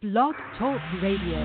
Blog Talk Radio.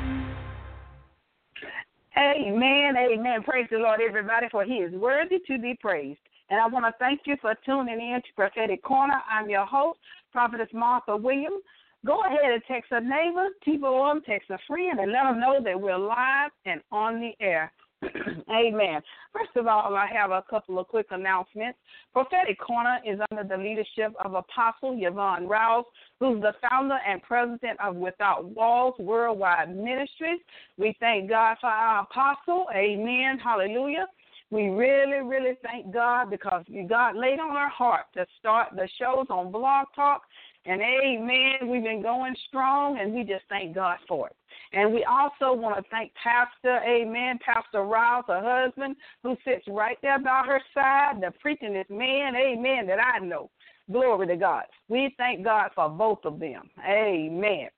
Amen, amen. Praise the Lord, everybody, for He is worthy to be praised. And I want to thank you for tuning in to Prophetic Corner. I'm your host, Prophetess Martha Williams. Go ahead and text a neighbor, people them, text a friend, and let them know that we're live and on the air. Amen. First of all, I have a couple of quick announcements. Prophetic Corner is under the leadership of Apostle Yvonne Rouse, who's the founder and president of Without Walls Worldwide Ministries. We thank God for our apostle. Amen. Hallelujah. We really, really thank God because God laid on our heart to start the shows on Blog Talk. And amen, we've been going strong, and we just thank God for it. And we also want to thank Pastor, amen, Pastor Rouse, her husband, who sits right there by her side, the preachingest man, amen, that I know. Glory to God. We thank God for both of them. Amen.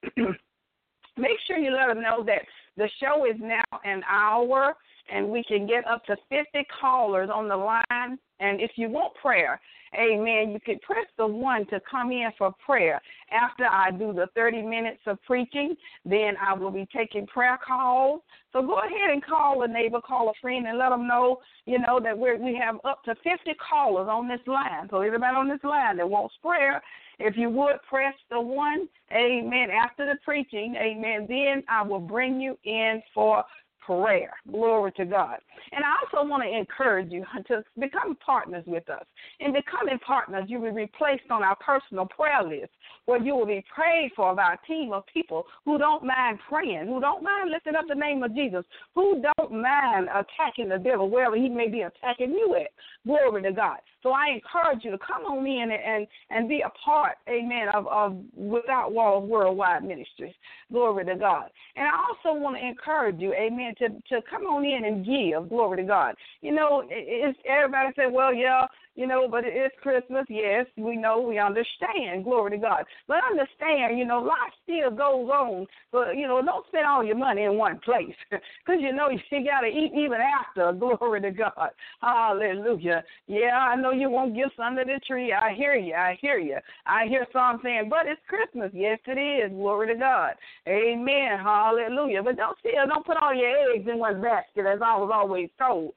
Make sure you let them know that the show is now an hour, and we can get up to 50 callers on the line. And if you want prayer, amen, you can press the 1 to come in for prayer. After I do the 30 minutes of preaching, then I will be taking prayer calls. So go ahead and call a neighbor, call a friend, and let them know, that we have up to 50 callers on this line. So everybody on this line that wants prayer, if you would press the 1, amen, after the preaching, amen, then I will bring you in for prayer. Glory to God. And I also want to encourage you to become partners with us. In becoming partners, you will be placed on our personal prayer list, where you will be prayed for by a team of people who don't mind praying, who don't mind lifting up the name of Jesus, who don't mind attacking the devil wherever he may be attacking you at. Glory to God. So I encourage you to come on in and be a part, amen, of Without Walls Worldwide Ministries. Glory to God. And I also want to encourage you, amen, to come on in and give. Glory to God. It's everybody say, well, yeah, but it's Christmas. Yes, we know, we understand. Glory to God. But understand, life still goes on. But, don't spend all your money in one place because, you got to eat even after. Glory to God. Hallelujah. Yeah, I know you want gifts under the tree. I hear you. I hear some saying, but it's Christmas. Yes, it is. Glory to God. Amen. Hallelujah. But don't put all your eggs in one basket, as I was always told.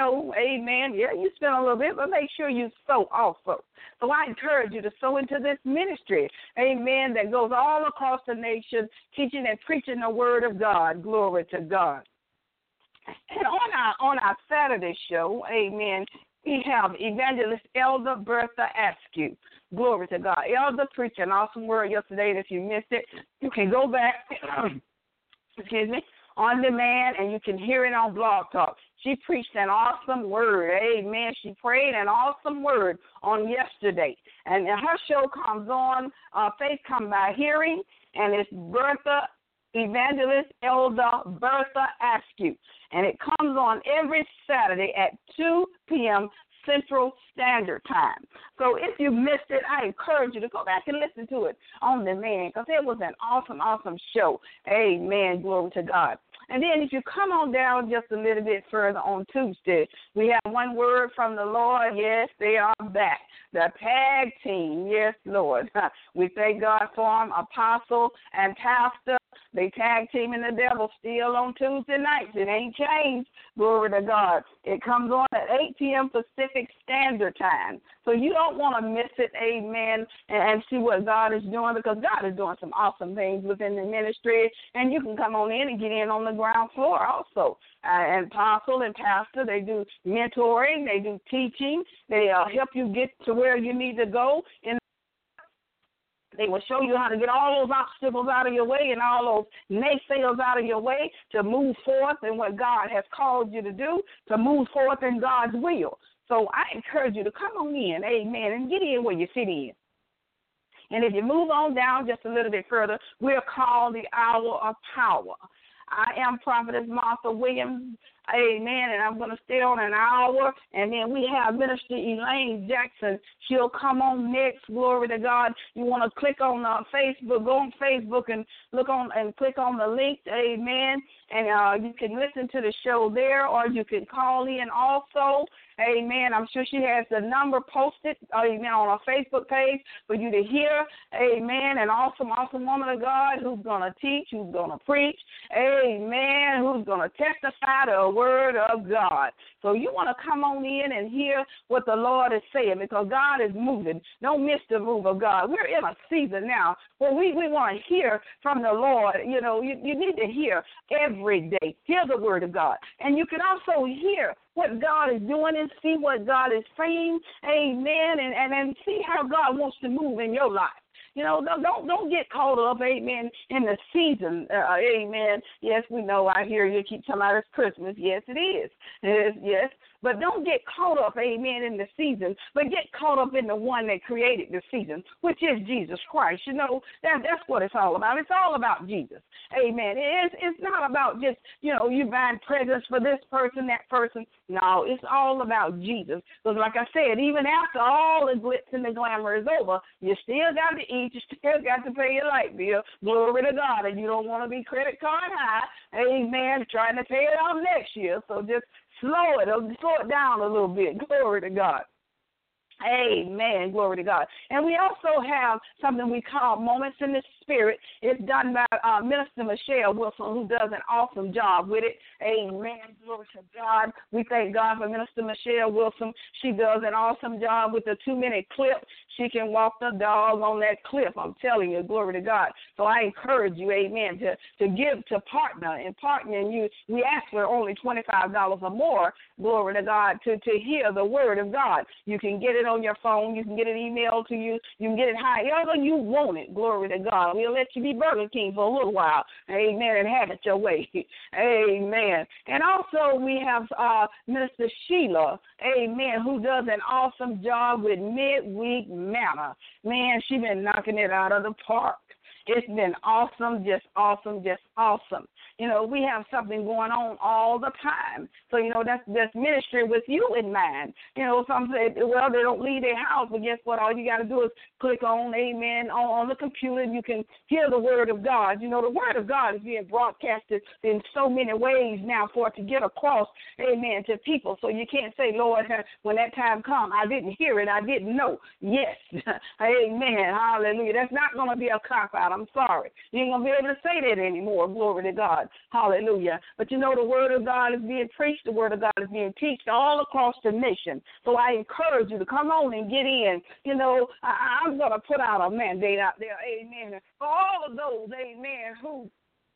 Amen. Yeah, you spend a little bit, but make sure you sow also. So I encourage you to sow into this ministry, amen, that goes all across the nation, teaching and preaching the word of God. Glory to God. And on our Saturday show, amen, we have Evangelist Elder Bertha Askew. Glory to God. Elder preached an awesome word yesterday, and if you missed it, you can go back, on demand, and you can hear it on Blog Talk. She preached an awesome word. Amen. She prayed an awesome word on yesterday. And her show comes on, Faith Come by Hearing, and it's Evangelist Elder Bertha Askew. And it comes on every Saturday at 2 p.m. Central Standard Time. So if you missed it, I encourage you to go back and listen to it on demand because it was an awesome, awesome show. Amen. Glory to God. And then if you come on down just a little bit further on Tuesday, we have one word from the Lord. Yes, they are back. The tag team. Yes, Lord. We thank God for them, Apostle and Pastor. They tag teaming the devil still on Tuesday nights. It ain't changed. Glory to God. It comes on at 8 p.m. Pacific Standard Time. So you don't want to miss it, amen, and see what God is doing because God is doing some awesome things within the ministry. And you can come on in and get in on the ground floor also. And Apostle and Pastor, they do mentoring. They do teaching. They help you get to where you need to go. They will show you how to get all those obstacles out of your way and all those naysayers out of your way to move forth in what God has called you to do, to move forth in God's will. So I encourage you to come on in, amen, and get in where you fit in. And if you move on down just a little bit further, we're called the Hour of Power. I am Prophetess Martha Williams. Amen. And I'm going to stay on an hour. And then we have Minister Elaine Jackson. She'll come on next. Glory to God. You want to click on Facebook. Go on Facebook and look on and click on the link. Amen. And you can listen to the show there, or you can call in also. Amen. I'm sure she has the number posted, amen, on our Facebook page for you to hear. Amen. An awesome, awesome woman of God who's going to teach, who's going to preach. Amen. Who's going to testify the word of God. So you want to come on in and hear what the Lord is saying, because God is moving. Don't miss the move of God. We're in a season now where we want to hear from the Lord. You know, you need to hear every day. Hear the word of God. And you can also hear what God is doing and see what God is saying. Amen. And see how God wants to move in your life. You know, don't get caught up, amen, in the season, amen. Yes, we know, I hear you keep talking about it's Christmas. Yes, it is. Yes. But don't get caught up, amen, in the season, but get caught up in the one that created the season, which is Jesus Christ. You know, that's what it's all about. It's all about Jesus. Amen. It's not about just, you know, you buying presents for this person, that person. No, it's all about Jesus. Because like I said, even after all the glitz and the glamour is over, you still got to eat. You still got to pay your light bill. Glory to God. And you don't want to be credit card high. Amen. Trying to pay it off next year. So just slow it down a little bit. Glory to God. Amen. Glory to God. And we also have something we call Moments in the Spirit. It's done by Minister Michelle Wilson, who does an awesome job with it. Amen. Glory to God. We thank God for Minister Michelle Wilson. She does an awesome job with the 2-minute clip. She can walk the dog on that clip. I'm telling you, glory to God. So I encourage you, amen, to give, to partner. And partnering you, we ask for only $25 or more, glory to God, to hear the word of God. You can get it on your phone. You can get it emailed to you. You can get it however you want it, glory to God. We'll let you be Burger King for a little while, amen, and have it your way. Amen. And also we have Minister Sheila, amen, who does an awesome job with midweek manna. Man, she's been knocking it out of the park. It's been awesome, just awesome, just awesome. You know, we have something going on all the time. So, you know, that's ministry with you in mind. You know, some say, well, they don't leave their house, but guess what? All you got to do is click on, amen, on the computer, and you can hear the word of God. You know, the word of God is being broadcasted in so many ways now for it to get across, amen, to people. So you can't say, Lord, when that time comes, I didn't hear it, I didn't know. Yes, amen, hallelujah. That's not going to be a cop-out. I'm sorry. You ain't going to be able to say that anymore, glory to God. Hallelujah. But you know, the word of God is being preached. The word of God is being taught all across the nation. So I encourage you to come on and get in. You know, I'm going to put out a mandate out there, amen, for all of those, amen, who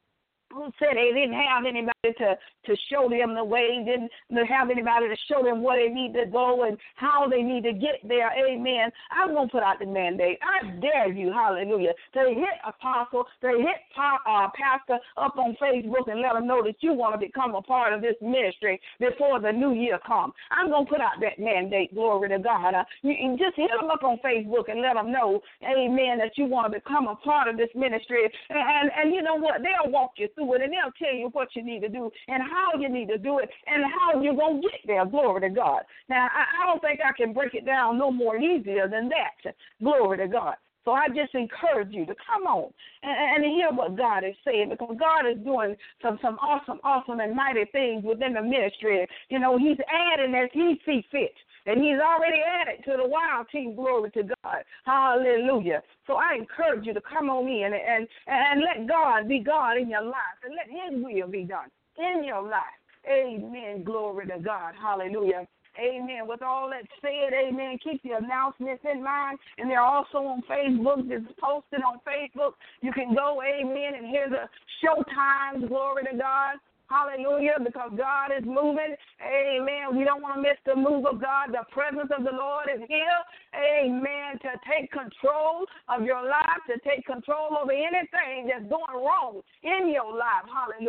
said they didn't have anybody to show them the way, didn't have anybody to show them where they need to go and how they need to get there, amen. I'm going to put out the mandate. I dare you, hallelujah, to hit apostle, to hit pastor up on Facebook and let them know that you want to become a part of this ministry before the new year comes. I'm going to put out that mandate, glory to God. You just hit them up on Facebook and let them know, amen, that you want to become a part of this ministry. And you know what? They'll walk you through it, and they'll tell you what you need to do and how you need to do it and how you're going to get there, glory to God. Now, I don't think I can break it down no more easier than that, glory to God. So I just encourage you to come on and hear what God is saying, because God is doing some awesome and mighty things within the ministry. You know, he's adding as he sees fit. And he's already added to the wild team, glory to God. Hallelujah. So I encourage you to come on in and let God be God in your life and let his will be done in your life. Amen. Glory to God. Hallelujah. Amen. With all that said, amen, keep the announcements in mind. And they're also on Facebook. It's posted on Facebook. You can go, amen, and hear the show times. Glory to God. Hallelujah, because God is moving. Amen. We don't want to miss the move of God. The presence of the Lord is here. Amen. To take control of your life, to take control over anything that's going wrong in your life. Hallelujah.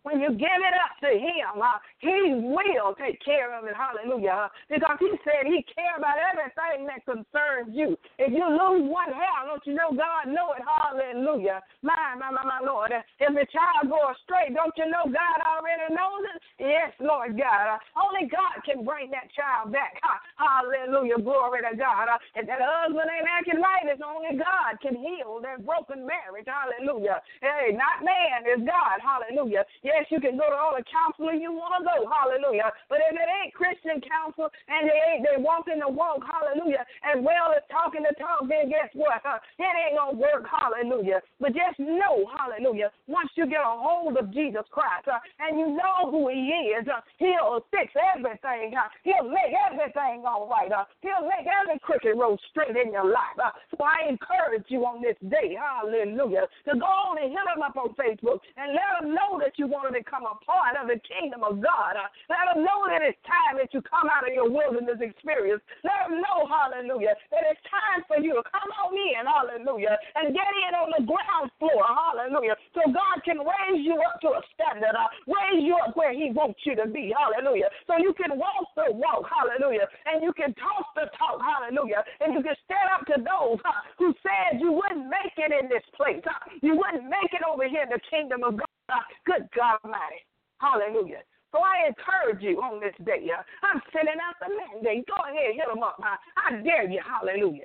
When you give it up to him, he will take care of it. Hallelujah. Because he said he cares about everything that concerns you. If you lose one hair, don't you know God know it? Hallelujah. My Lord. If the child goes astray, don't you know God already knows it? Yes, Lord God. Only God can bring that child back. Hallelujah. Glory to God. If that husband ain't acting right, it's only God can heal that broken marriage. Hallelujah. Hey, not man, it's God. Hallelujah. Yes, you can go to all the counseling you want to go. Hallelujah. But if it ain't Christian counsel and they walking the walk, hallelujah, as well as talking the talk, then guess what? It ain't going to work. Hallelujah. But just know, hallelujah, once you get a hold of Jesus Christ and you know who he is, he'll fix everything. He'll make everything all right. He'll make every crooked road straight in your life. So I encourage you on this day, hallelujah, to go on and hit him up on Facebook and let him know that you want to become a part of the kingdom of God. Let him know that it's time that you come out of your wilderness experience. Let him know, hallelujah, that it's time for you to come on in, hallelujah, and get in on the ground floor, hallelujah, so God can raise you up to a standard, raise you up where he wants you to be, hallelujah, so you can walk the walk, hallelujah, and you can talk the talk, hallelujah, and you can stand up to those who said you wouldn't make it in this place, you wouldn't make it over here in the kingdom of God. Good God Almighty, hallelujah. So I encourage you on this day. I'm sending out the mandate. Go ahead, hit them up. I dare you, hallelujah.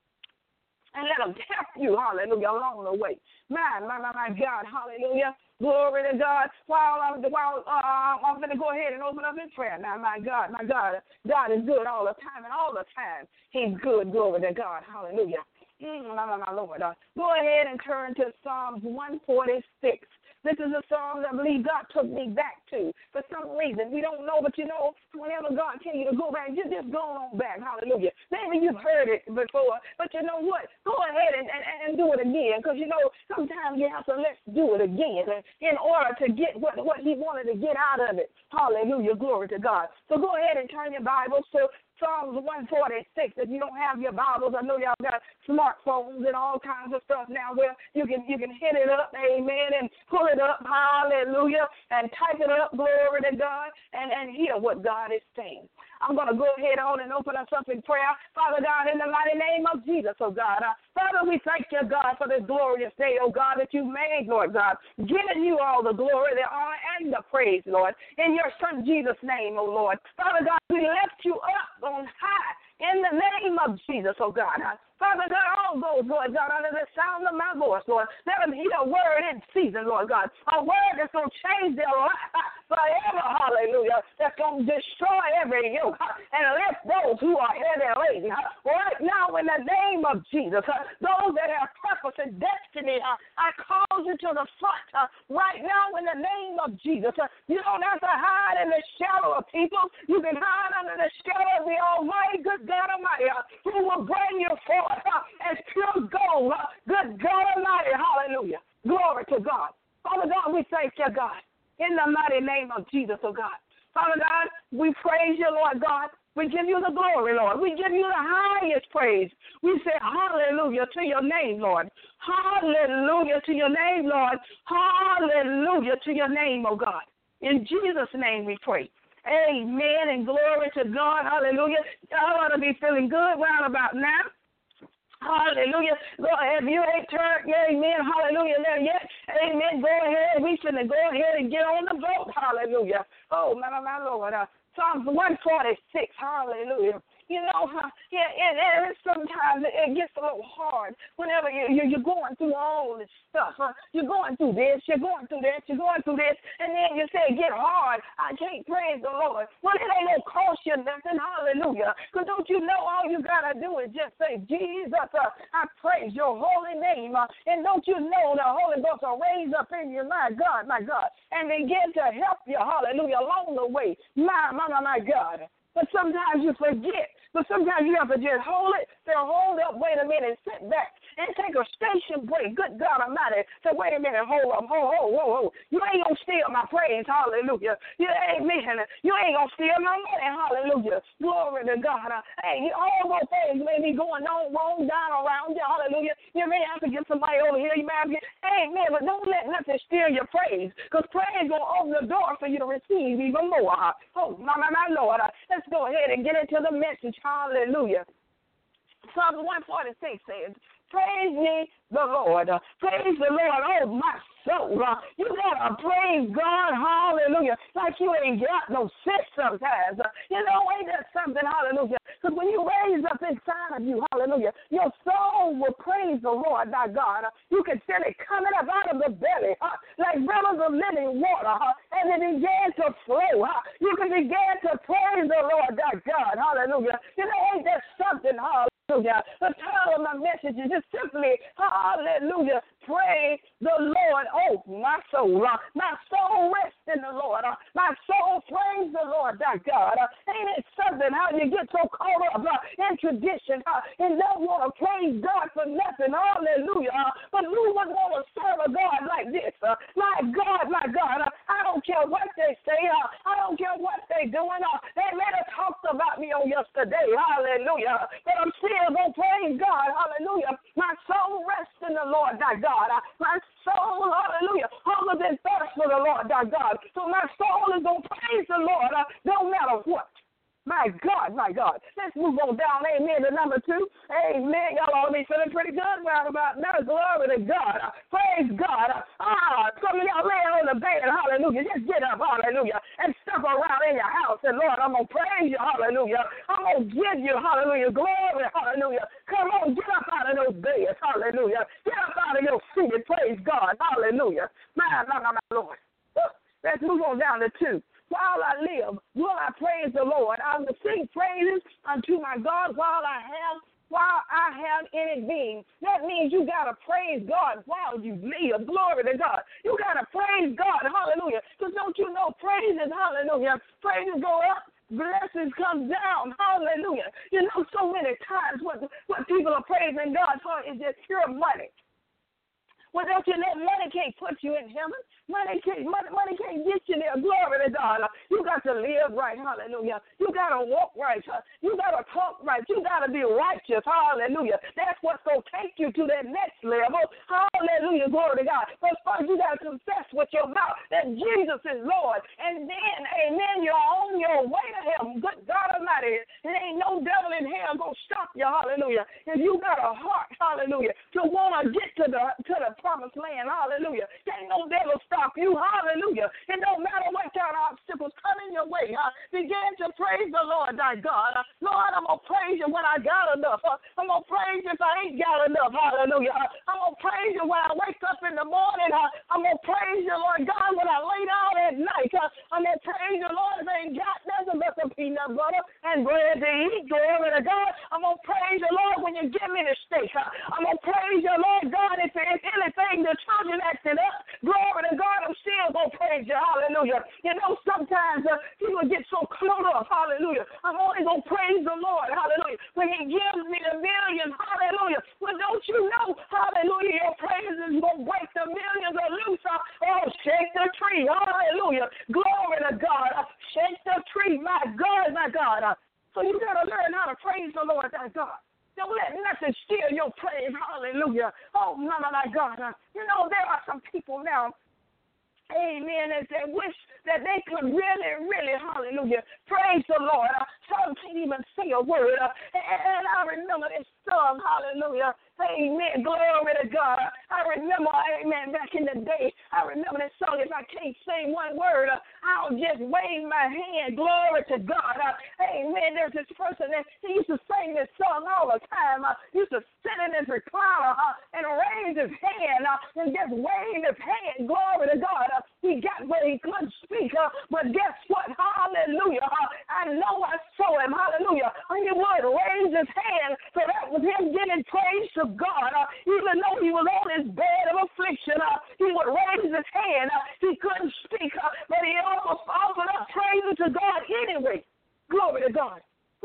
And let them help you, hallelujah, along the way. My God, hallelujah. Glory to God. While I'm going to go ahead and open up in prayer now. My God, God is good all the time, and all the time he's good. Glory to God, hallelujah. My Lord. Go ahead and turn to Psalms 146. This is a song that I believe God took me back to. For some reason, we don't know, but you know, whenever God tells you to go back, you just go on back. Hallelujah. Maybe you've heard it before, but you know what? Go ahead and do it again, because, you know, sometimes you have to let's do it again in order to get what he wanted to get out of it. Hallelujah. Glory to God. So go ahead and turn your Bibles to Psalms 146. If you don't have your Bibles, I know y'all got smartphones and all kinds of stuff now where you can hit it up, amen, and pull it up, hallelujah, and type it up, glory to God, and hear what God is saying. I'm going to go ahead on and open us up in prayer. Father God, in the mighty name of Jesus, oh God. Father, we thank you, God, for this glorious day, oh God, that you made, Lord God, giving you all the glory, the honor, and the praise, Lord, in your Son Jesus' name, oh Lord. Father God, we lift you up on high in the name of Jesus, oh God. Father God, all those, Lord God, under the sound of my voice, Lord, let them hear a word in season, Lord God, a word that's going to change their life forever, hallelujah, that's going to destroy every yoke and lift those who are heavy laden. Right now, in the name of Jesus, those that have purpose and destiny, I call you to the front right now in the name of Jesus. You don't have to hide in the shadow of people. You can hide under the shadow of the Almighty, good God Almighty, who will bring you forth as pure gold. Good God Almighty, hallelujah. Glory to God. Father God, we thank you, God, in the mighty name of Jesus, oh God. Father God, we praise you, Lord God. We give you the glory, Lord. We give you the highest praise. We say hallelujah to your name, Lord. Hallelujah to your name, Lord. Hallelujah to your name, oh God. In Jesus' name we pray. Amen and glory to God. Hallelujah. Y'all ought to be feeling good round about now. Hallelujah. If you ain't turned, amen, hallelujah, there yet, amen, go ahead. We finna go ahead and get on the boat. Hallelujah. Oh, my Lord. Psalms 146, hallelujah. You know, sometimes it gets a little hard whenever you're going through all this stuff. You're going through this, you're going through this, you're going through this, and then you say, get hard. I can't praise the Lord. Well, it ain't going to cost you nothing, hallelujah. Because don't you know all you got to do is just say, Jesus, I praise your holy name. And don't you know the Holy Ghost will raise up in you, my God, and begin to help you, hallelujah, along the way. My God. But sometimes you forget But sometimes you have to just hold it. Say, hold up, wait a minute, sit back, and take a station break. Good God Almighty. Say, wait a minute, hold up, hold. You ain't going to steal my praise, hallelujah. Amen. You ain't going to steal my money, hallelujah. Glory to God. Hey, all those things may be going on wrong down around you, hallelujah. You may have to get somebody over here. You may have to get, amen, but don't let nothing steal your praise, because praise going to open the door for you to receive even more. Oh, my Lord. Let's go ahead and get into the message. Hallelujah. Psalm 146 says, praise ye the Lord. Praise the Lord, oh my soul. You got to praise God, hallelujah, like you ain't got no sense sometimes. Ain't that something, hallelujah? Because when you raise up inside of you, hallelujah, your soul will praise the Lord, thy God. You can feel it coming up out of the belly, like rivers of living water, and it began to flow. You can begin to praise the Lord, thy God, hallelujah. Ain't that something, hallelujah? The title of my message is just simply, hallelujah, praise the Lord. Oh, my soul. My soul rests in the Lord. My soul praise the Lord, thy God. Ain't it something how you get so caught up in tradition and don't want to praise God for nothing? Hallelujah. But who would want to serve a God like this? My God, I don't care what they say. I don't care what they doing. They may have talked about me on yesterday. Hallelujah. But I'm still going to praise God. Hallelujah. My soul rests in the Lord, thy God. My soul, hallelujah, hungers and thirsts for the Lord, thy God. So my soul is going to praise the Lord no matter what. My God. Let's move on down, amen, to number 2. Amen. Y'all ought to be feeling pretty good right about now. Glory to God. Praise God. Some of y'all laying on the bed, hallelujah. Just get up, hallelujah, and step around in your house. And, Lord, I'm going to praise you, hallelujah. I'm going to give you, hallelujah, glory, hallelujah. Come on, get up out of those beds, hallelujah. Get up out of your seat and praise God, hallelujah. My Lord. Let's move on down to 2. While I live, will I praise the Lord? I will sing praises unto my God while I have any being. That means you got to praise God while you live. Glory to God. You got to praise God. Hallelujah. Because don't you know praises, hallelujah, praises go up, blessings come down. Hallelujah. So many times what people are praising God for is just pure money. Well, don't you know money can't put you in heaven? Money can't get you there. Glory to God. You got to live right. Hallelujah. You got to walk right. You got to talk right. You got to be righteous. Hallelujah. That's what's going to take you to that next level. Hallelujah. Glory to God. But first, you got to confess with your mouth that Jesus is Lord. And then, amen, you're on your way to heaven. Good God Almighty. It ain't no devil in hell going to stop you. Hallelujah. If you got a heart, hallelujah, to want to get to the promised land. Hallelujah. Ain't no devil stop you. Hallelujah. It don't matter what kind of obstacles come in your way. Begin to praise the Lord, thy God. Lord, I'm going to praise you when I got enough. I'm going to praise you if I ain't got enough. Hallelujah. I'm going to praise you when I wake up in the morning. I'm going to praise you, Lord God, when I lay down at night. I'm going to praise you, Lord, if I ain't got nothing but some peanut butter and bread to eat. Glory to God. I'm going to praise you, Lord, when you give me the steak. I'm going to praise you, Lord God, if anything the children acting up. Glory to God, I'm still going to praise you. Hallelujah. Sometimes people get so caught up. Hallelujah. I'm only going to praise the Lord. Hallelujah. When he gives me the millions. Hallelujah. Well, don't you know, hallelujah, your praise is going to break the millions of loose. Oh, shake the tree. Hallelujah. Glory to God. Shake the tree. My God, my God. So you got to learn how to praise the Lord, thy God. Don't let nothing steal your praise. Hallelujah. Oh, my God. There are some people now, amen, that wish that they could really, really, hallelujah, praise the Lord. Some can't even say a word. And I remember this song, hallelujah, amen, glory to God. I remember, amen, back in the day, I remember this song. If I can't say one word, I'll just wave my hand, glory to God. Amen, there's this person that he used to sing this song all the time. He used to sit in his recliner and raise his hand and just wave his hand, glory to God. He got where he couldn't speak, but guess what? Hallelujah. I know I saw him. Hallelujah. He would raise his hand, so that was him giving praise to God. Even though he was on his bed of affliction, he would raise his hand. He couldn't speak, but he almost offered up praise to God anyway. Glory to God. We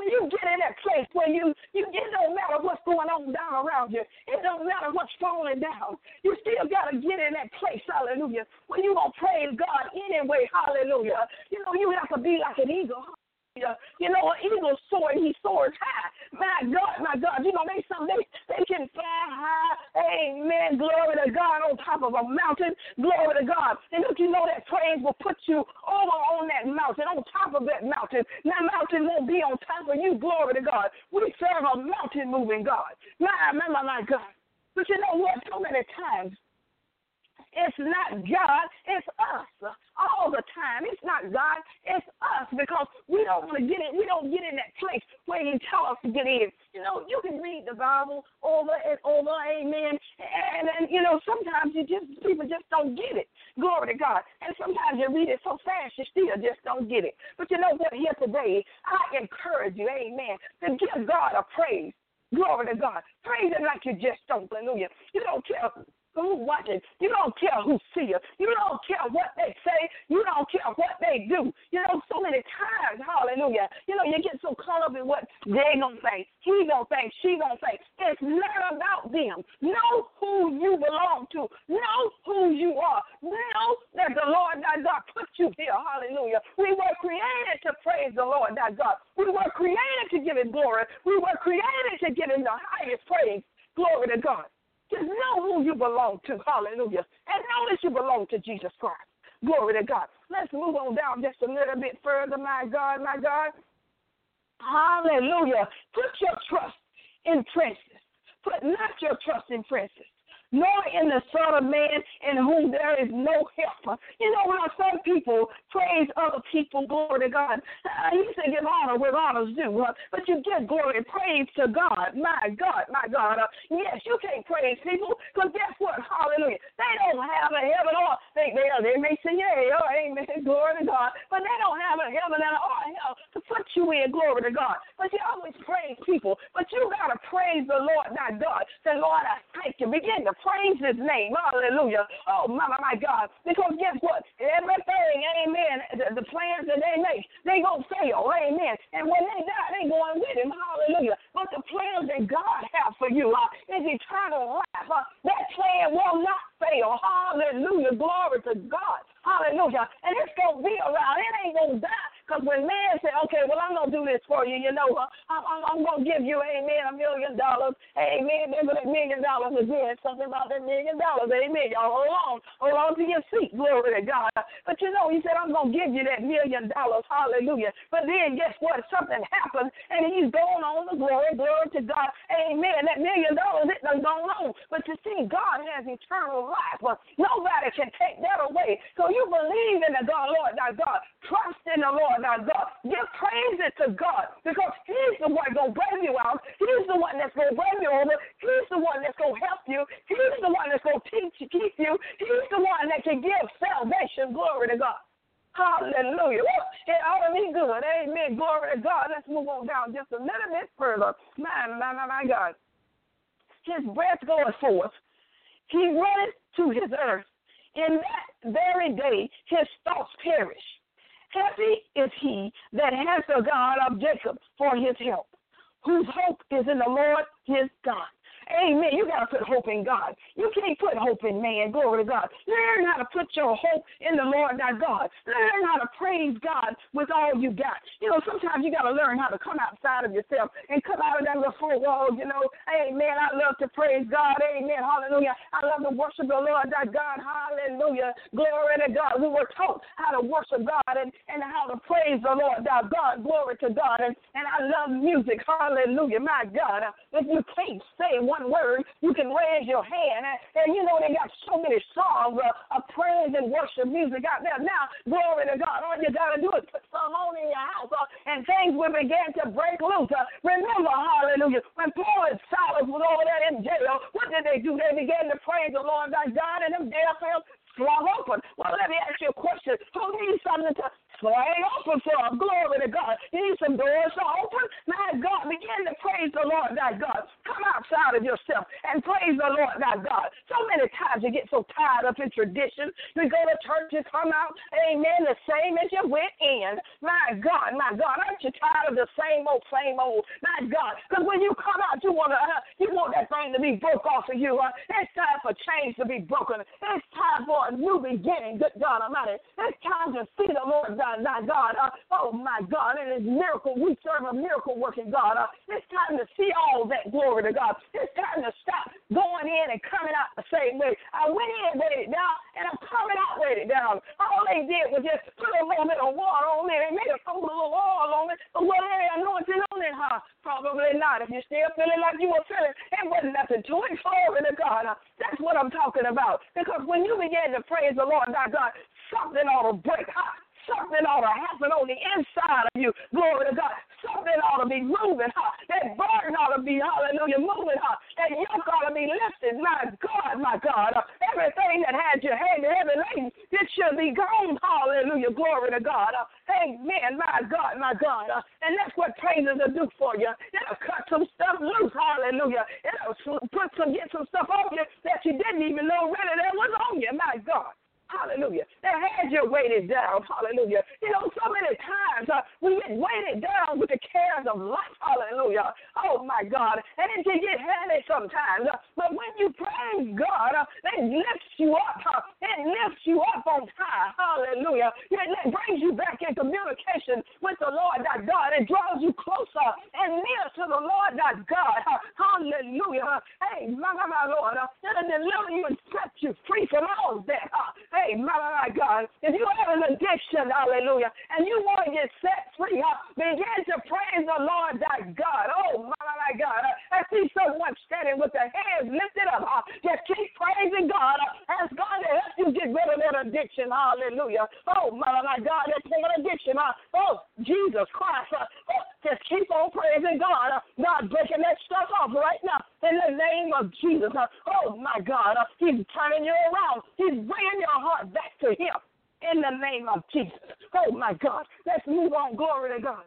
when you get in that place where it don't matter what's going on down around you. It don't matter what's falling down. You still got to get in that place, hallelujah, when you going to praise God anyway, hallelujah. You know, you have to be like an eagle. You know, an eagle soars, he soars high. My God, you know, they can fly high. Amen. Glory to God on top of a mountain. Glory to God. And don't you know that praise will put you over on that mountain, on top of that mountain. That mountain won't be on top of you. Glory to God. We serve a mountain moving God. My God. But you know what? So many times, it's not God, it's us. All the time. It's not God, it's us, because we don't want to get in. We don't get in that place where He tell us to get in. You know, you can read the Bible over and over, amen. And you know, sometimes people just don't get it. Glory to God. And sometimes you read it so fast, you still just don't get it. But you know what? Here today, I encourage you, amen, to give God a praise. Glory to God. Praise Him like you just don't. Hallelujah. You don't care who's watching. You don't care who see you. You don't care what they say. You don't care what they do. You know, so many times, hallelujah, you know, you get so caught up in what they going to think, he going to think, she going to think. It's not about them. Know who you belong to. Know who you are. Know that the Lord thy God put you here, hallelujah. We were created to praise the Lord thy God. We were created to give Him glory. We were created to give Him the highest praise. Glory to God. Just know who you belong to, hallelujah. And know that you belong to Jesus Christ. Glory to God. Let's move on down just a little bit further, my God, my God. Hallelujah. Put your trust in princes. Put not your trust in princes, nor in the Son of Man, in whom there is no help. You know how some people praise other people, glory to God. He said give honor where honor's due, but you give glory and praise to God. My God, my God. Yes, you can't praise people, because guess what? Hallelujah. They don't have a heaven or they may say, yeah, amen, glory to God, but they don't have a heaven and or hell to put you in, glory to God. But you always praise people, but you got to praise the Lord, not God. Say, Lord, I thank you. Begin to praise His name. Hallelujah. Oh, my God. Because guess what? Everything, amen, the plans that they make, they going to fail. Amen. And when they die, they going with Him. Hallelujah. But the plans that God has for you is eternal life. That plan will not fail. Hallelujah. Glory to God. Hallelujah. And it's going to be around. It ain't going to die. Because when man said, okay, well, I'm going to do this for you, you know, I'm going to give you, amen, $1 million. Amen. Remember that $1 million again. Something about that $1 million. Amen. Y'all hold on to your seat. Glory to God. But you know, He said, I'm going to give you that $1 million. Hallelujah. But then guess what? Something happened, and He's going on the glory to God. Amen. That $1 million, it done gone on. But you see, God has eternal life. Nobody can take that away. So you believe in the God, Lord thy God. Trust in the Lord thy God. Give praise it to God, because He's the one going to bring you out. He's the one that's going to bring you over. He's the one that's going to help you. He's the one that's going to teach you, keep you. He's the one that can give salvation. Glory to God. Hallelujah. It ought to be good. Amen. Glory to God. Let's move on down just a little bit further. My God. His breath goeth forth. He runneth to His earth. In that very day, His thoughts perish. Happy is he that has the God of Jacob for his help, whose hope is in the Lord his God. Amen. You got to put hope in God. You can't put hope in man. Glory to God. Learn how to put your hope in the Lord thy God. Learn how to praise God with all you got. You know, sometimes you got to learn how to come outside of yourself and come out of that little four walls, you know. Amen. I love to praise God. Amen. Hallelujah. I love to worship the Lord thy God. Hallelujah. Glory to God. We were taught how to worship God and how to praise the Lord thy God. Glory to God. And I love music. Hallelujah. My God. If you can't say one word, you can raise your hand. And you know, they got so many songs of praise and worship music out there now. Glory to God. All you got to do is put some on in your house, and things will begin to break loose. Remember, hallelujah, when Paul and Silas was over there in jail, what did they do? They began to praise the Lord thy God, and them jail cells swung open. Well, let me ask you a question. Who needs something to swing open for? Glory to God. You need some doors to open? My God, begin to praise the Lord thy God. Come outside of yourself and praise the Lord thy God. So many times you get so tied up in tradition. We go go to church, you come out, amen, the same as you went in. My God, aren't you tired of the same old, my God? Because when you come out, you want that thing to be broke off of you. It's time for change to be broken. It's time for a new beginning, good God Almighty. It's time to see the Lord, thy God. Oh, my God, and His miracle. We serve a miracle-working God. It's time to see all that, glory to God. It's time to stop going in and coming out the same way. I went in, weighted down, and I'm coming out, weighted down. All they did was just put a little bit of water on it. They made a little oil on it. But what they anointed on it, huh? Probably not. If you're still feeling like you were feeling, it wasn't nothing to it. Glory to God. That's what I'm talking about. Because when you begin to praise the Lord, thy God, something ought to break. Something ought to happen on the inside of you. Glory to God. Something ought to be moving. That burden ought to be, hallelujah, moving. That yoke ought to be lifted. My God. Everything that had your heavy laden, it should be gone. Hallelujah. Glory to God. Amen. My God. And that's what praises will do for you. It'll cut some stuff loose. Hallelujah. It'll get some stuff off you that you didn't even know really that was on you. My God. Hallelujah. That had you weighted down. Hallelujah. You know, so many times we get weighted down with the cares of life. Hallelujah. Oh, my God. And it can get heavy sometimes. But when you praise God, it lifts you up. It lifts you up on high. Hallelujah. It brings you back in communication with the Lord thy God. It draws you closer and near to the Lord thy God. Hallelujah. Hey, my Lord. It'll deliver you and set you free from all that. Hey, my God, if you have an addiction, hallelujah, and you want to get set free, begin to praise the Lord thy God. Oh, my God, I see someone standing with their hands lifted up. Just keep praising God. Ask God to help you get rid of that addiction. Hallelujah. Oh, my God, that's an addiction. Oh, Jesus Christ. Just keep on praising God. God breaking that stuff off right now in the name of Jesus. Oh, my God, He's turning you around. He's bringing your heart back to Him in the name of Jesus. Oh, my God. Let's move on. Glory to God.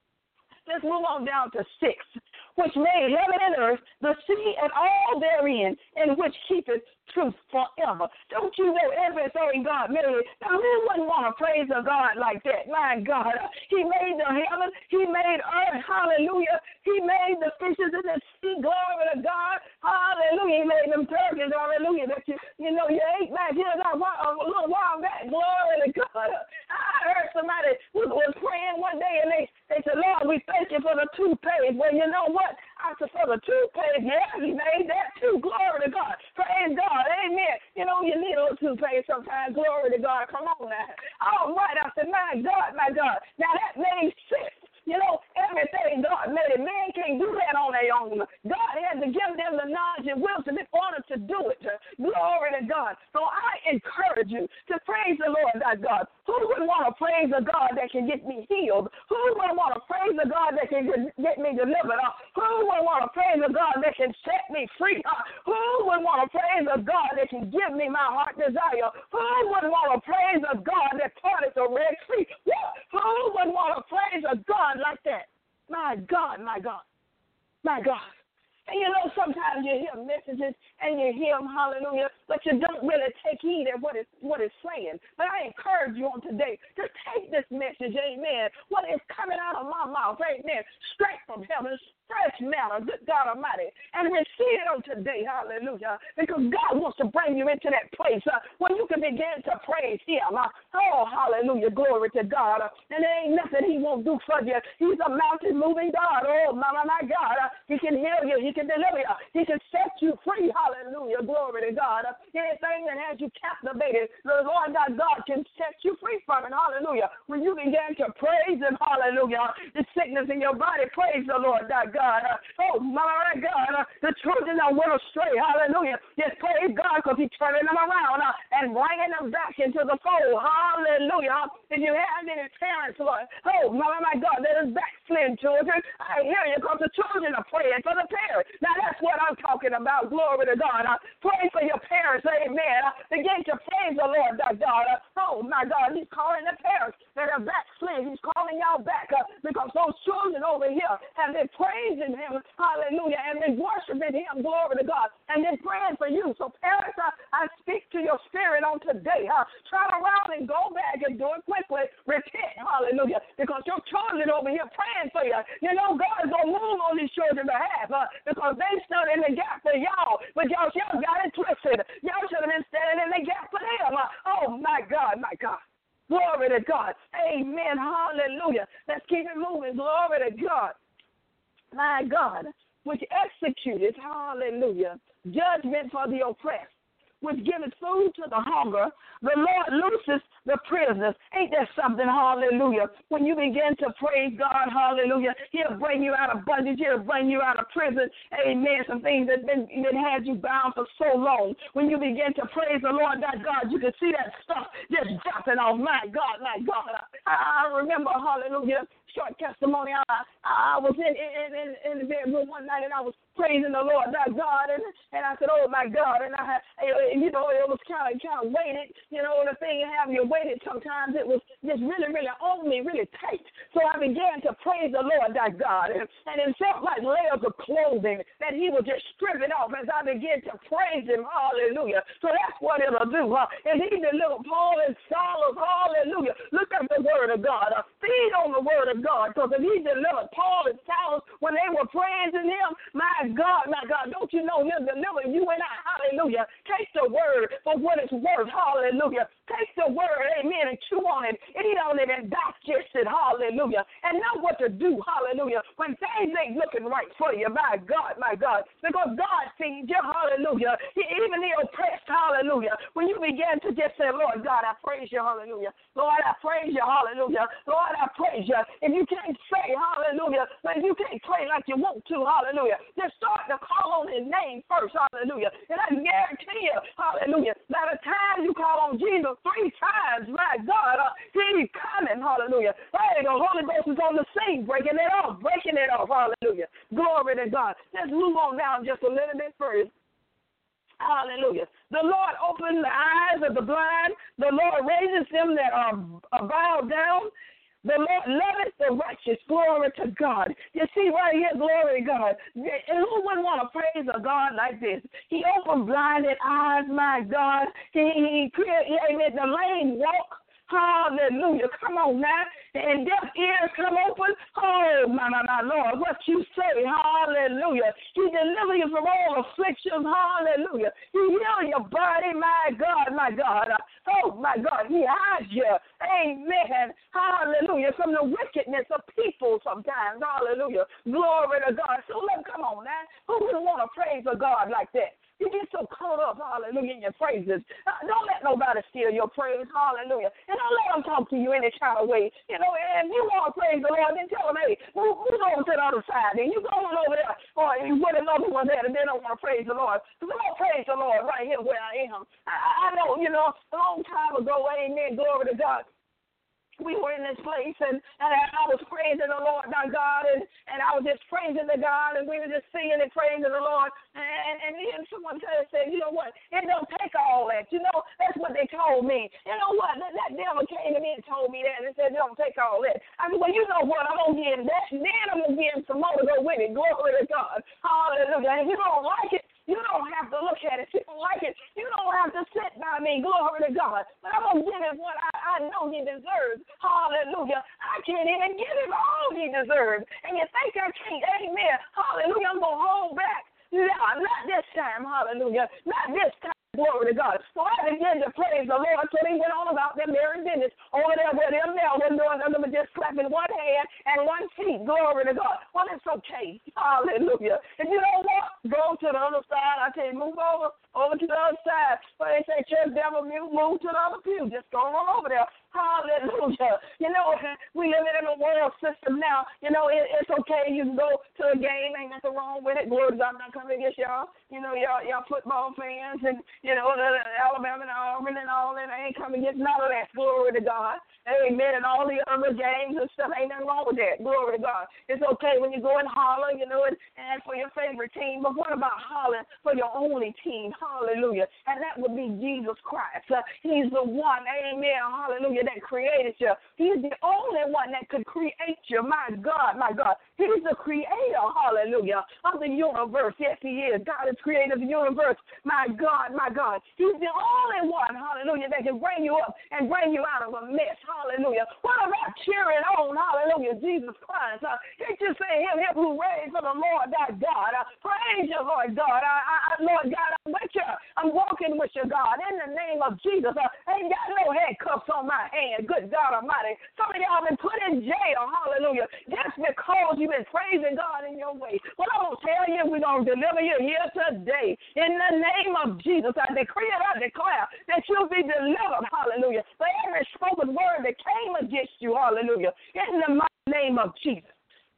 Let's move on down to 6. Which made heaven and earth, the sea and all therein, in which keepeth truth forever. Don't you know everything God made? Now, who wouldn't want to praise a God like that? My God, He made the heaven. He made earth. Hallelujah. He made the fishes in the sea. Glory to God. Hallelujah. He made them turkeys. Hallelujah. That you ate back here a little while back. Glory to God. I heard somebody was praying one day, and they said, Lord, we thank you for the toothpaste. Well, you know what? I said, for the toothpaste, yeah, He made that too. Glory to God. Praise God. Amen. You know, you need a little toothpaste sometimes. Glory to God. Come on now. All right. I said, my God. Now, that made sense. You know, everything God made, man can't do that on their own. God had to give them the knowledge and wisdom in order to do it. Glory to God. So I encourage you to praise the Lord thy God. Who would want to praise a God that can get me healed? Who would want to praise a God that can get me delivered? Who would want to praise a God that can set me free? Who would want to praise a God that can give me my heart desire? Who would want to praise a God that parted the Red Sea? Who would want to praise a God like that? My God. And you know, sometimes you hear messages and you hear them, hallelujah, but you don't really take heed at what it's saying. But I encourage you on today to take this message, amen, what is coming out of my mouth, amen, straight from heaven, fresh manna, good God Almighty, and receive it on today, hallelujah, because God wants to bring you into that place where you can begin to praise Him. Oh, hallelujah, glory to God. And there ain't nothing He won't do for you. He's a mountain-moving God. Oh, my God. He can heal you. He can deliver you. He can set you free. Hallelujah, glory to God. Anything that has you captivated, the Lord thy God can set you free from it. Hallelujah. When you begin to praise Him, hallelujah, the sickness in your body, praise the Lord thy God. Oh, my God. The children that went astray, hallelujah. Just praise God because He's turning them around and bringing them back into the fold. Hallelujah. If you have any parents, Lord, oh, my God, that is backslidden children, I hear you because the children are praying for the parents. Now, that's what I'm talking about. Glory to God. Pray for your parents. Amen. Begin to praise the Lord, thy God. Oh, my God. He's calling the parents that are backslidden. He's calling y'all back because those children over here have been praising Him. Hallelujah. And been worshiping Him. him, glory to God, and then praying for you. So parents, I speak to your spirit on today. Turn around and go back and do it quickly. Repent, hallelujah, because your children over here praying for you. You know, God is going to move on these children's behalf because they stood in the gap for y'all, but y'all got it twisted. Y'all should have been standing in the gap for them. Oh, my God, my God. Glory to God. Amen. Hallelujah. Let's keep it moving. Glory to God. My God, which executed, hallelujah, judgment for the oppressed, which giveth food to the hunger. The Lord looses the prisoners. Ain't that something, hallelujah? When you begin to praise God, hallelujah, he'll bring you out of bondage. He'll bring you out of prison. Amen. Some things that had you bound for so long. When you begin to praise the Lord, that God, you can see that stuff just dropping off. My God, my God. I remember, hallelujah, short testimony. I was in the bedroom one night and I was praising the Lord, thy God, and I said, oh my God, and it was kind of weighted, the thing have you weighted. Sometimes it was just really, really on me, really tight. So I began to praise the Lord, thy God, and it felt like layers of clothing that he was just stripping off as I began to praise him, hallelujah. So that's what it'll do, and he delivered Paul and Silas, hallelujah. Look at the word of God, feed on the word of God, because if he delivered Paul and Silas when they were praising him, my God, don't you know he'll deliver you and I, hallelujah. Take the word for what it's worth, hallelujah. Take the word, amen, and chew on it, eat on it, and digest it, hallelujah, and know what to do, hallelujah, when things ain't looking right for you, my God, because God sees you, hallelujah, even the oppressed, hallelujah, when you begin to just say, Lord God, I praise you, hallelujah, Lord, I praise you, hallelujah, Lord, I praise you, if you can't say, hallelujah, if you can't pray like you want to, hallelujah, just start to call on his name first, hallelujah, and I guarantee you, hallelujah, by the time you call on Jesus 3 times, my God, he's coming, hallelujah. Hey, the Holy Ghost is on the scene, breaking it off, hallelujah. Glory to God. Let's move on down just a little bit further. Hallelujah. The Lord opens the eyes of the blind. The Lord raises them that are bowed down. The Lord loveth the righteous. Glory to God. You see right here, glory to God. And who wouldn't want to praise a God like this? He opened blinded eyes, my God. He made the lame walk. Hallelujah. Come on now. And deaf ears come open. Oh, my Lord, what you say. Hallelujah. He deliver you from all afflictions. Hallelujah. He heal your body. My God, my God. Oh, my God. He hides you. Amen. Hallelujah. From the wickedness of people sometimes. Hallelujah. Glory to God. So come on now. Who wouldn't want to praise a God like that? You get so caught up, hallelujah, in your praises. Don't let nobody steal your praise, hallelujah. And don't let them talk to you any kind of way. And if you want to praise the Lord, then tell them, hey, move on to the other side. Then you go on over there, or where another one there, and they don't want to praise the Lord. Because I want to praise the Lord right here where I am. I know, a long time ago, amen, glory to God. We were in this place, and I was praising the Lord, my God, and I was just praising the God, and we were just singing and praising the Lord. And then someone said, you know what, it don't take all that. That's what they told me. You know what, that devil came to me and told me that and said, it don't take all that. I mean, well, you know what, I'm going to give him that, and then I'm going to give him some more to go with it. Glory to God. Hallelujah. And if you don't like it, you don't have to look at it. If you don't like it, you don't have to sit by me. Glory to God. But I'm going to give him what I know he deserves. Hallelujah. I can't even give him all he deserves. And you think I can't? Amen. Hallelujah. I'm going to hold back. No, not this time. Hallelujah. Not this time. Glory to God. So I began to praise the Lord. So they went on about their merry business over there where they're doing them just clapping one hand and one feet. Glory to God. Well, it's okay. Hallelujah. And you know what? Go to the other side. I tell you, move over to the other side. But they say, church devil, move to the other pew. Just go on over there. Hallelujah. We live in a world system now. It's okay. You can go to a game. Ain't nothing wrong with it. Glory to God. I'm not coming against y'all. Y'all football fans and, the Alabama and Auburn and all that. I ain't coming against none of that. Glory to God. Amen. And all the other games and stuff. Ain't nothing wrong with that. Glory to God. It's okay when you go and holler, and for your favorite team. But what about hollering for your only team? Hallelujah. And that would be Jesus Christ. He's the one. Amen. Hallelujah. hallelujah, that created you. He's the only one that could create you, my God, my God. He's the creator, hallelujah, of the universe. Yes, he is. God is creator of the universe, my God, my God. He's the only one, hallelujah, that can bring you up and bring you out of a mess, hallelujah. What about cheering on, hallelujah, Jesus Christ? Can't you say him who raised from the Lord thy God? Praise you, Lord God. Lord God, I'm with you. I'm walking with you, God, in the name of Jesus. I ain't got no handcuffs on my hand, good God Almighty. Some of y'all been put in jail, hallelujah, just because you've been praising God in your way. Well, I'm going to tell you, we're going to deliver you here today. In the name of Jesus, I decree and I declare that you'll be delivered, hallelujah, for every spoken word that came against you, hallelujah, in the mighty name of Jesus.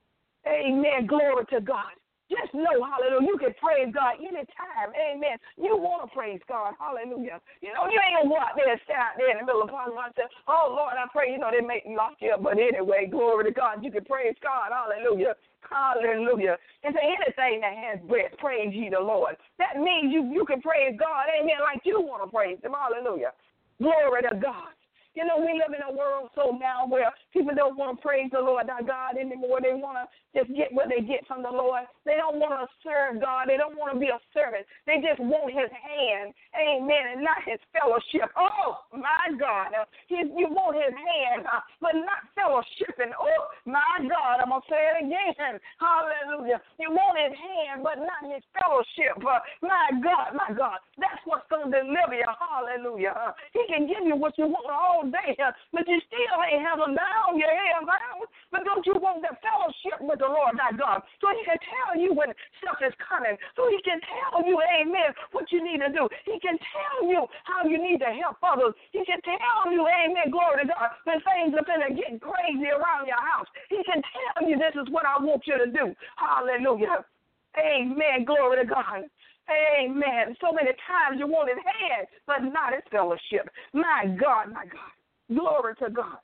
Amen. Glory to God. Just know, hallelujah, you can praise God anytime. Amen. You want to praise God. Hallelujah. You know, you ain't going to go out there and stand out there in the middle of the party and say, oh, Lord, I pray, they make me lock you up. But anyway, glory to God. You can praise God. Hallelujah. Hallelujah. And say anything that has breath, praise ye the Lord. That means you can praise God. Amen. Like you want to praise him. Hallelujah. Glory to God. You know, we live in a world so now where people don't want to praise the Lord, our God, anymore. They want to just get what they get from the Lord. They don't want to serve God. They don't want to be a servant. They just want his hand, amen, and not his fellowship. Oh, my God. You want his hand, but not fellowship. And, oh, my God, I'm going to say it again. Hallelujah. You want his hand, but not his fellowship. My God, my God. That's what's going to deliver you. Hallelujah. He can give you what you want all day, but you still ain't have them down, your hands down. But don't you want the fellowship with the Lord thy God, so he can tell you when stuff is coming, so he can tell you, amen, what you need to do. He can tell you how you need to help others. He can tell you, amen, glory to God, when things are going to get crazy around your house. He can tell you this is what I want you to do. Hallelujah. Amen, glory to God. Amen. So many times you want his hand, but not his fellowship. My God, my God. Glory to God.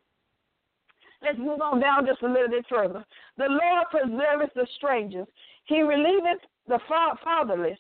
Let's move on down just a little bit further. The Lord preserveth the strangers. He relieveth the fatherless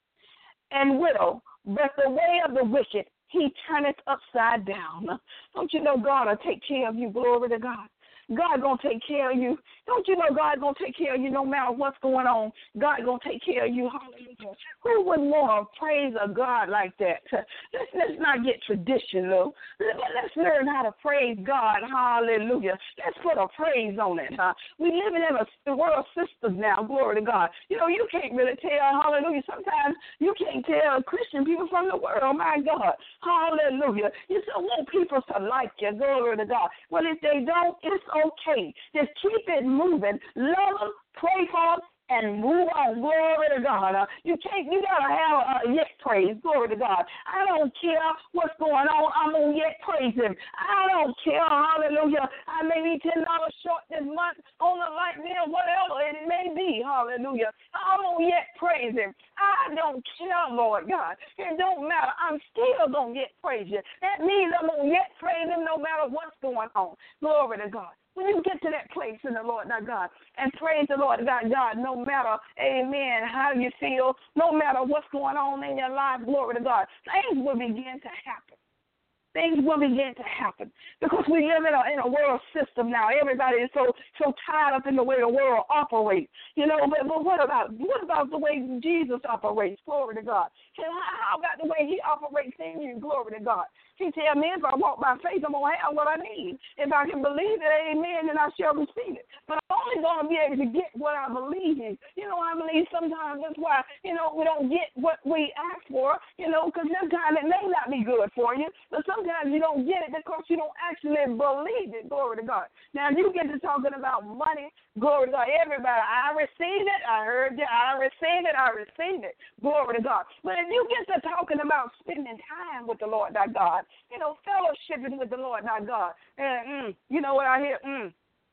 and widow, but the way of the wicked he turneth upside down. Don't you know God will take care of you? Glory to God. God going to take care of you. Don't you know God going to take care of you no matter what's going on? God going to take care of you. Hallelujah. Who wouldn't want to praise a God like that? Let's not get traditional. Let's learn how to praise God. Hallelujah. Let's put a praise on it. We living in a world system now. Glory to God. You know, you can't really tell. Hallelujah. Sometimes you can't tell Christian people from the world. My God. Hallelujah. You still want people to like you. Glory to God. Well, if they don't, it's okay. Just keep it moving. Love them, pray for them, and move on. Glory to God. You got to have a yet praise. Glory to God. I don't care what's going on. I'm going to yet praise him. I don't care. Hallelujah. I may be $10 short this month on the light bill, whatever it may be. Hallelujah. I'm going to yet praise him. I don't care, Lord God. It don't matter. I'm still going to yet praise you. That means I'm going to yet praise him no matter what's going on. Glory to God. When you get to that place in the Lord, thy God, and praise the Lord, thy God, no matter, amen, how you feel, no matter what's going on in your life, glory to God, things will begin to happen. Things will begin to happen because we live in a world system now. Everybody is so tied up in the way the world operates. You know, but what about the way Jesus operates? Glory to God. How about the way he operates in you? Glory to God. He tell me if I walk by faith, I'm going to have what I need. If I can believe it, amen, then I shall receive it. But I'm only going to be able to get what I believe in. You know, I believe sometimes that's why, we don't get what we ask for, because sometimes it may not be good for you, but sometimes you don't get it because you don't actually believe it. Glory to God. Now, you get to talking about money. Glory to God. Everybody, I received it. I heard you. I received it. I received it. Glory to God. But if you get to talking about spending time with the Lord thy God, fellowshipping with the Lord thy God, and you know what I hear?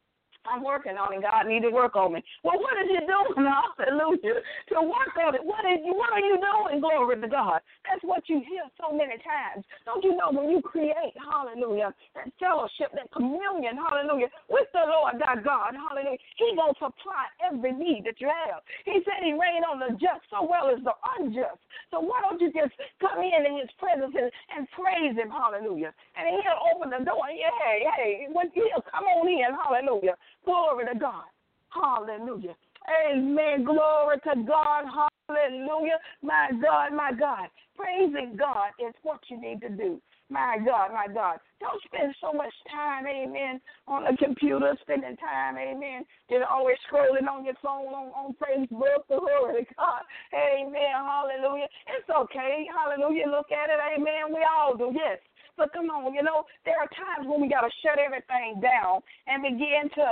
I'm working on it. God need to work on me. Well, what is you doing? Hallelujah. To work on it. What are you doing? Glory to God. That's what you hear so many times. Don't you know when you create, hallelujah, that fellowship, that communion, hallelujah, with the Lord thy God, hallelujah, he going to supply every need that you have. He said he reign on the just so well as the unjust. So why don't you just come in his presence and praise him, hallelujah. And he'll open the door. Hey, when he'll come on in, hallelujah. Glory to God. Hallelujah. Amen. Glory to God. Hallelujah. My God, my God. Praising God is what you need to do. My God, my God. Don't spend so much time, amen, on the computer, spending time, amen, just always scrolling on your phone, on Facebook. Glory to God. Amen. Hallelujah. It's okay. Hallelujah. Look at it. Amen. We all do. Yes. But come on, there are times when we got to shut everything down and begin to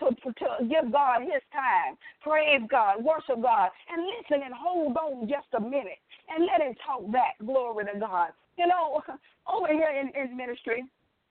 give God his time, praise God, worship God, and listen and hold on just a minute and let him talk back. Glory to God. Over here in ministry,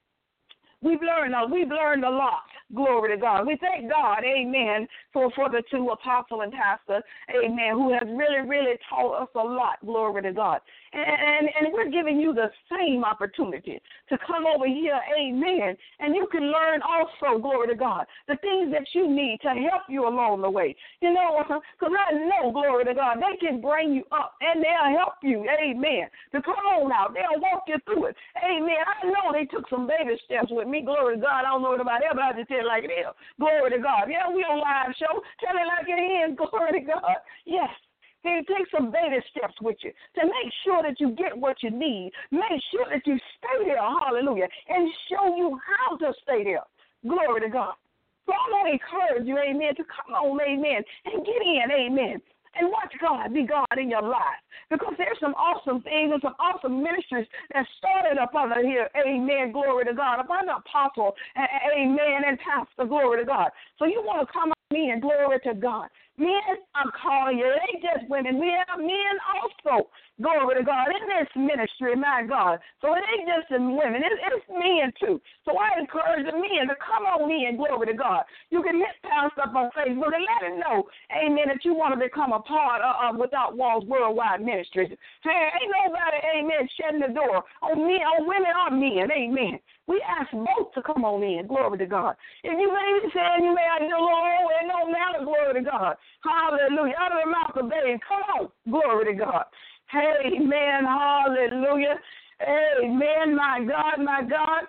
we've learned a lot. Glory to God. We thank God, amen, for the two apostle and pastor, amen, who have really, really taught us a lot. Glory to God. And we're giving you the same opportunity to come over here, amen, and you can learn also, glory to God, the things that you need to help you along the way. Because I know, glory to God, they can bring you up and they'll help you, amen, to come on out. They'll walk you through it, amen. I know they took some baby steps with me, glory to God. I don't know about that, but I just tell it like it is. Glory to God. Yeah, we on live show. Tell it like it is, glory to God. Yes. He takes some baby steps with you to make sure that you get what you need. Make sure that you stay there, hallelujah, and show you how to stay there. Glory to God. So I'm going to encourage you, amen, to come on, amen, and get in, amen, and watch God be God in your life. Because there's some awesome things and some awesome ministries that started up under here, amen, glory to God, up under apostle, amen, and pastor, glory to God. So you want to come on in, glory to God. Men, I'm calling you. It ain't just women. We have men also, glory to God, in this ministry, my God. So it ain't just the women. It's men, too. So I encourage the men to come on in, glory to God. You can hit Pastor up on Facebook and let him know, amen, that you want to become a part of Without Walls Worldwide Ministries. Hey, ain't nobody, amen, shutting the door on men, on women or men, amen. We ask both to come on in, glory to God. If you may be saying you may have the Lord, it don't matter, glory to God. Hallelujah. Out of the mouth of babes, come on, glory to God. Amen, hallelujah. Amen, my God, my God.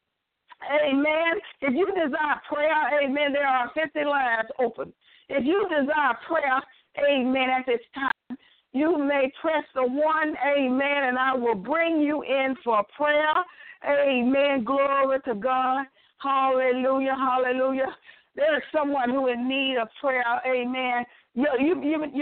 Amen. If you desire prayer, amen, there are 50 lines open. If you desire prayer, amen, at this time, you may press the 1, amen, and I will bring you in for prayer. Amen. Glory to God. Hallelujah. Hallelujah. There's someone who in need of prayer. Amen. You've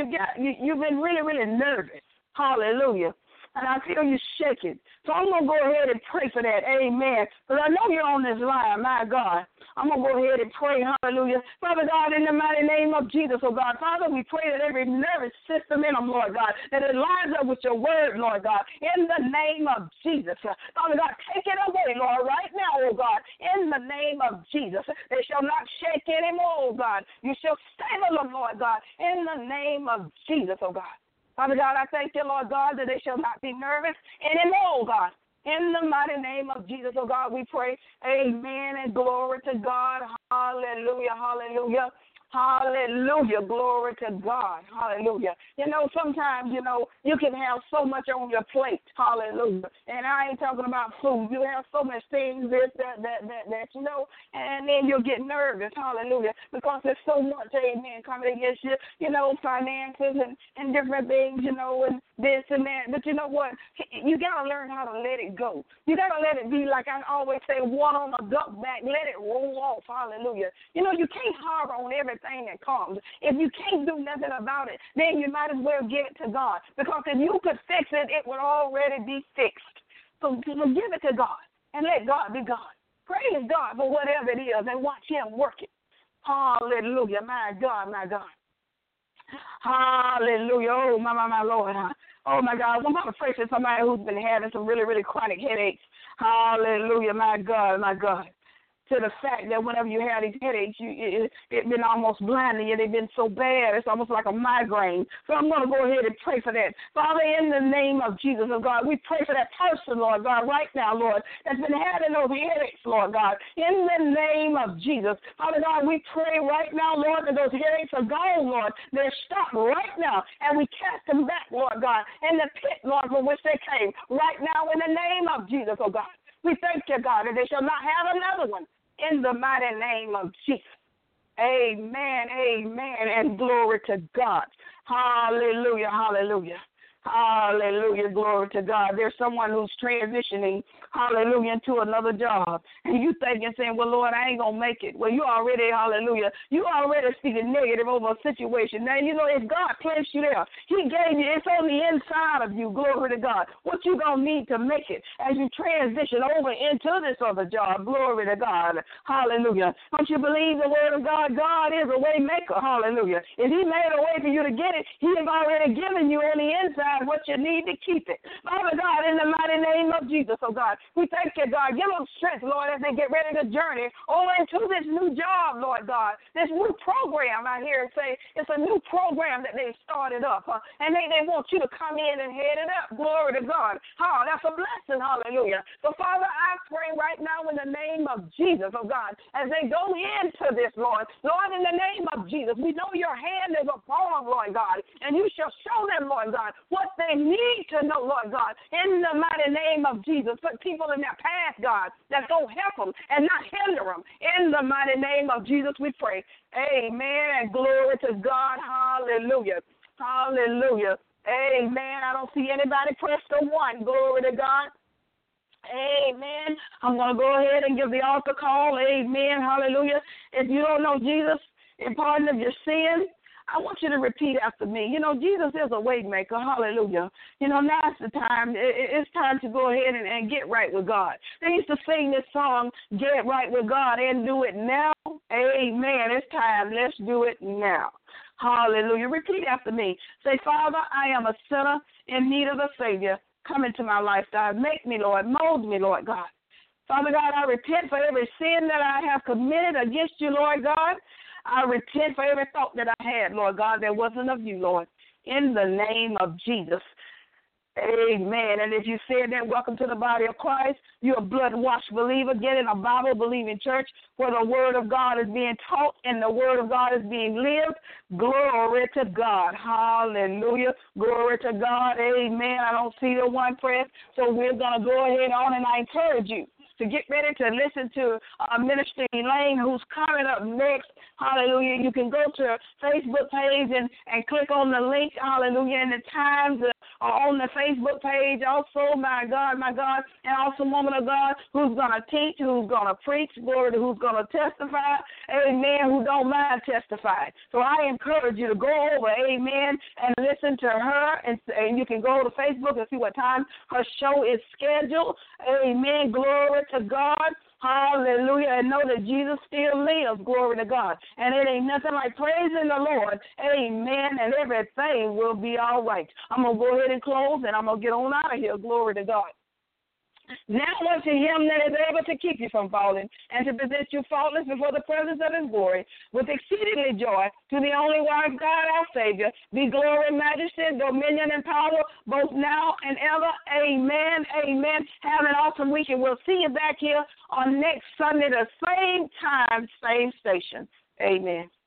been really, really nervous. Hallelujah. And I feel you shaking. So I'm going to go ahead and pray for that. Amen. Because I know you're on this line, my God. I'm going to go ahead and pray. Hallelujah. Father God, in the mighty name of Jesus, oh God. Father, we pray that every nervous system in them, Lord God, that it lines up with your word, Lord God, in the name of Jesus. Father God, take it away, Lord, right now, oh God, in the name of Jesus. They shall not shake anymore, oh God. You shall stable them, Lord God, in the name of Jesus, oh God. Father God, I thank you, Lord God, that they shall not be nervous anymore, oh God. In the mighty name of Jesus, oh God, we pray. Amen and glory to God. Hallelujah, hallelujah. Hallelujah. Glory to God. Hallelujah. Sometimes, you can have so much on your plate. Hallelujah. And I ain't talking about food. You have so much things that and then you'll get nervous. Hallelujah. Because there's so much, amen, coming against you, finances and different things, and this and that. But you know what? You got to learn how to let it go. You got to let it be, like I always say, water on a duck back. Let it roll off. Hallelujah. You can't harbor on everything that comes. If you can't do nothing about it, then you might as well give it to God. Because if you could fix it, it would already be fixed. So give it to God and let God be God. Praise God for whatever it is and watch him work it. Hallelujah. My God, my God. Hallelujah. Oh, my Lord. Oh, my God. I'm about to pray for somebody who's been having some really, really chronic headaches. Hallelujah. My God, my God. to the fact that whenever you have these headaches, it's been almost blinding you. They've been so bad, it's almost like a migraine. So I'm going to go ahead and pray for that. Father, in the name of Jesus, oh God, we pray for that person, Lord God, right now, Lord, that's been having those headaches, Lord God. In the name of Jesus, Father God, we pray right now, Lord, that those headaches are gone, Lord. They're stopped right now, and we cast them back, Lord God, in the pit, Lord, from which they came. Right now, in the name of Jesus, oh God. We thank you, God, that they shall not have another one in the mighty name of Jesus. Amen, amen, and glory to God. Hallelujah, hallelujah. Hallelujah, glory to God. There's someone who's transitioning, hallelujah, into another job. And you thinking, saying, well, Lord, I ain't going to make it. Well, you already, hallelujah, you already speaking negative over a situation. Now, you know, if God placed you there, he gave you, it's on the inside of you, glory to God. What you going to need to make it as you transition over into this other job, glory to God. Hallelujah. Don't you believe the word of God? God is a way maker, hallelujah. If he made a way for you to get it, he has already given you on the inside what you need to keep it. Father God, in the mighty name of Jesus, oh God, we thank you, God. Give them strength, Lord, as they get ready to journey over into this new job, Lord God, this new program. I hear it say it's a new program that they started up, and they want you to come in and head it up. Glory to God. Oh, that's a blessing, hallelujah. So, Father, I pray right now in the name of Jesus, oh God, as they go into this, Lord, in the name of Jesus, we know your hand is upon them, Lord God, and you shall show them, Lord God, what they need to know, Lord God, in the mighty name of Jesus. Put people in their path, God, that's going to help them and not hinder them. In the mighty name of Jesus, we pray. Amen. And glory to God. Hallelujah. Hallelujah. Amen. I don't see anybody press the one. Glory to God. Amen. I'm going to go ahead and give the altar call. Amen. Hallelujah. If you don't know Jesus in pardon of your sin, I want you to repeat after me. You know, Jesus is a way maker. Hallelujah. You know, now's the time. It's time to go ahead and get right with God. They used to sing this song, Get Right with God, and do it now. Amen. It's time. Let's do it now. Hallelujah. Repeat after me. Say, Father, I am a sinner in need of a Savior. Come into my life, God. Make me, Lord. Mold me, Lord God. Father God, I repent for every sin that I have committed against you, Lord God. I repent for every thought that I had, Lord God, that wasn't of you, Lord. In the name of Jesus. Amen. And if you said that, welcome to the body of Christ. You're a blood-washed believer. Get in a Bible-believing church where the word of God is being taught and the word of God is being lived. Glory to God. Hallelujah. Glory to God. Amen. I don't see the one press, so we're going to go ahead on, and I encourage you to get ready to listen to Minister Elaine, who's coming up next. Hallelujah. You can go to her Facebook page and click on the link. Hallelujah. And the times are on the Facebook page. Also, my God, and also woman of God who's going to teach, who's going to preach, glory to who's going to testify, amen, who don't mind testifying. So I encourage you to go over, amen, and listen to her. And you can go to Facebook and see what time her show is scheduled. Amen. Glory to God. Hallelujah. And know that Jesus still lives. Glory to God. And it ain't nothing like praising the Lord. Amen. And everything will be all right. I'm going to go ahead and close, and I'm going to get on out of here. Glory to God. Now unto him that is able to keep you from falling and to present you faultless before the presence of his glory with exceedingly joy, to the only wise God our Savior, be glory, majesty, dominion, and power, both now and ever. Amen. Amen. Have an awesome week, and we'll see you back here on next Sunday, the same time, same station. Amen.